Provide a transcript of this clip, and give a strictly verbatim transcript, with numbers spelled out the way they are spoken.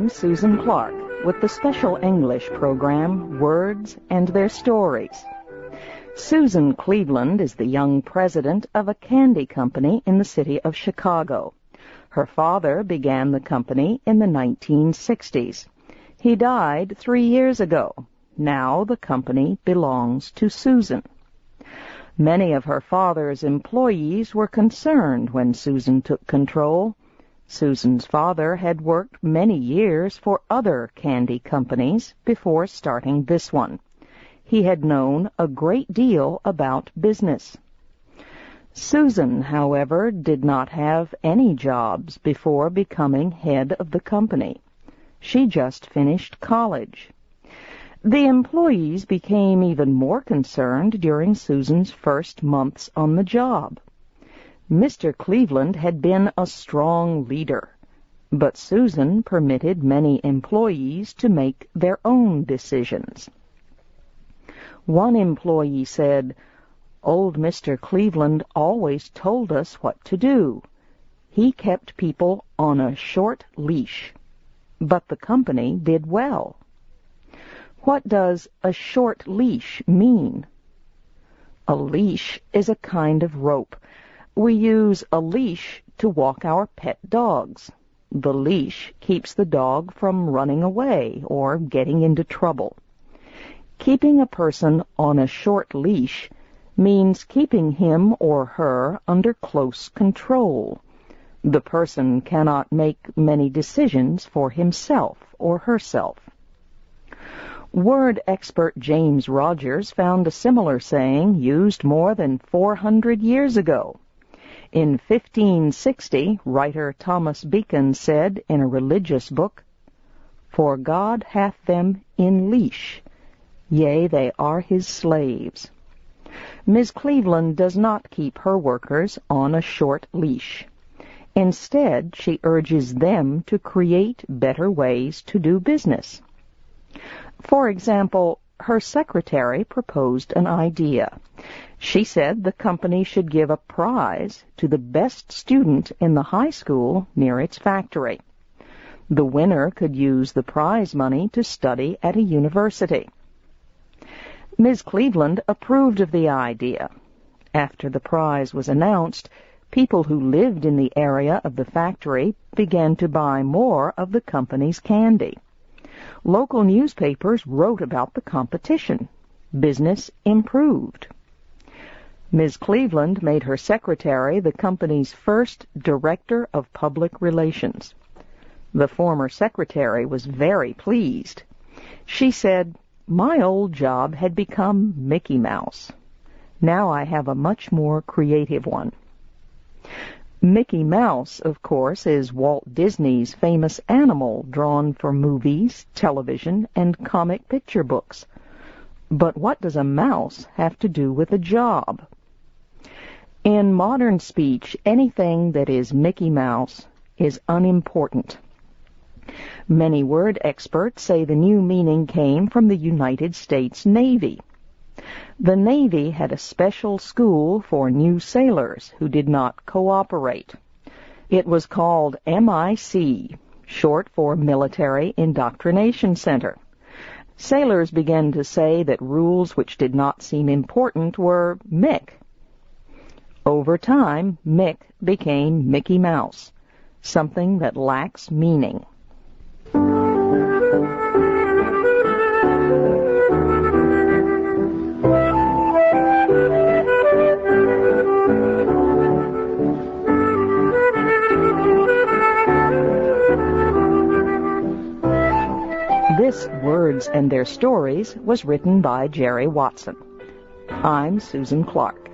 I'm Susan Clark with the special English program, Words and Their Stories. Susan Cleveland is the young president of a candy company in the city of Chicago. Her father began the company in the nineteen sixties. He died three years ago. Now the company belongs to Susan. Many of her father's employees were concerned when Susan took control. Susan's father had worked many years for other candy companies before starting this one. He had known a great deal about business. Susan, however, did not have any jobs before becoming head of the company. She just finished college. The employees became even more concerned during Susan's first months on the job. Mister Cleveland had been a strong leader, but Susan permitted many employees to make their own decisions. One employee said, "Old Mister Cleveland always told us what to do. He kept people on a short leash, but the company did well." What does a short leash mean? A leash is a kind of rope. We use a leash to walk our pet dogs. The leash keeps the dog from running away or getting into trouble. Keeping a person on a short leash means keeping him or her under close control. The person cannot make many decisions for himself or herself. Word expert James Rogers found a similar saying used more than four hundred years ago. In fifteen sixty, writer Thomas Beacon said in a religious book, "For God hath them in leash, yea, they are his slaves." Miz Cleveland does not keep her workers on a short leash. Instead, she urges them to create better ways to do business. For example, her secretary proposed an idea. She said the company should give a prize to the best student in the high school near its factory. The winner could use the prize money to study at a university. Miz Cleveland approved of the idea. After the prize was announced, people who lived in the area of the factory began to buy more of the company's candy. Local newspapers wrote about the competition. Business improved. Miz Cleveland made her secretary the company's first director of public relations. The former secretary was very pleased. She said, "My old job had become Mickey Mouse. Now I have a much more creative one." Mickey Mouse, of course, is Walt Disney's famous animal drawn for movies, television, and comic picture books. But what does a mouse have to do with a job? In modern speech, anything that is Mickey Mouse is unimportant. Many word experts say the new meaning came from the United States Navy. The Navy had a special school for new sailors who did not cooperate. It was called M I C, short for Military Indoctrination Center. Sailors began to say that rules which did not seem important were Mick. Over time, Mick became Mickey Mouse, something that lacks meaning. This Words and Their Stories was written by Jerry Watson. I'm Susan Clark.